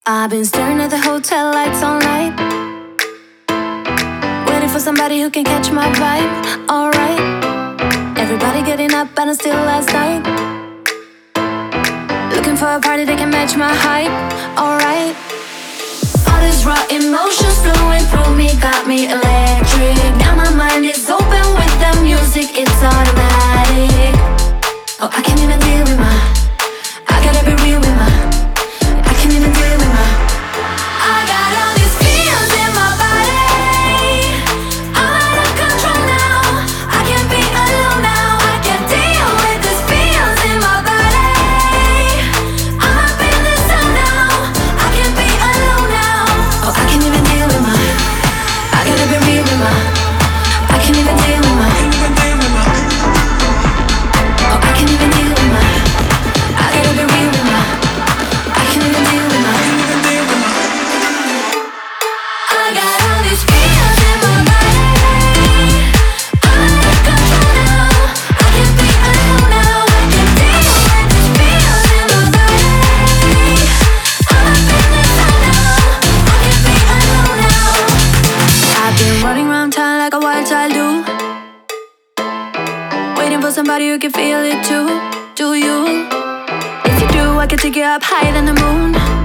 I've been staring at the hotel lights all night, waiting for somebody who can catch my vibe. Alright, everybody getting up and I'm still last night, looking for a party that can match my hype. Alright, all these raw emotions flowing through me got me electric. Now my mind is open with the music, it's automatic. Oh, I can't even deal with I gotta be real with I can't even deal with I got all these feels in my body. I'm out of control now. I can't be alone now. I can't deal with these feels in my body. I'm up in the sun now. I can't be alone now. Oh, I can't even deal with I gotta be real with I can't even deal with Oh, I can't even deal with I gotta be real with I can't even deal with I got all these feels in my body. I'm out of control now. I can't be alone now. I can't deal with these feels in my body. I'm up in the sun now. I can't be alone now. I've been running around town like a wild child do, waiting for somebody who can feel it too. Do you? If you do, I can take you up higher than the moon.